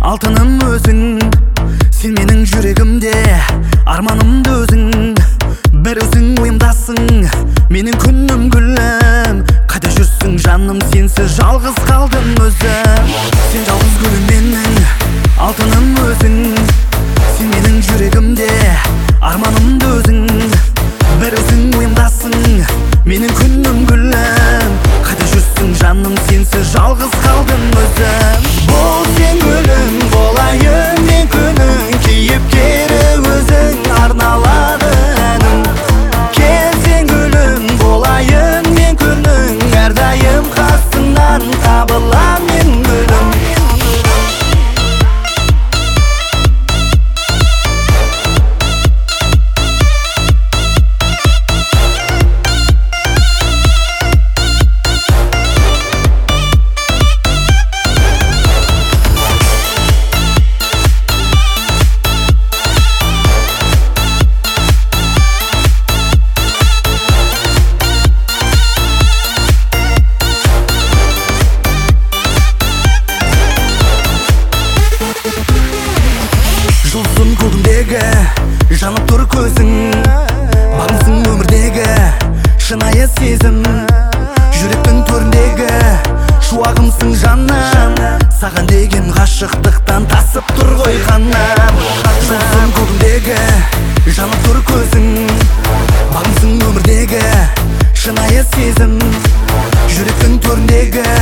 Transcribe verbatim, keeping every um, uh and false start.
алтыным өзің, сен менің жүрегімде, арманымды өзің, бір өзің ойымдасың, менің күнім гүлім. Қайда жүрсің жаным, сенсіз жалғыз қалдым өзім. Сен жалғыз гүлім менің, алтыным өзің, сен менің жүрегімде, арманымды өзің, бір өзің ойымдасың, менің күнім гүлім. Қайда жүрсің жаным, сенсіз жалғыз қалдым өзім. Бол сен гүлім, болайын мен күнің, кейіпкері өзің, арналады әнім. Кел сен гүлім, болайын мен күнің, әрдайым қасыңнан табылам мен гүлім. Жұлдызым көгімдегі, жанып тұр көзің, бағымсың өмірдегі, шынайы сезім. Жүректің төріндегі, шуағымсың жаным, саған деген ғашықтықтан тасып тұр ғой қаным. Жұлдызым көгімдегі, жанып тұр көзің, бағымсың өмірдегі, шынайы сезім. Жүректің төріндегі,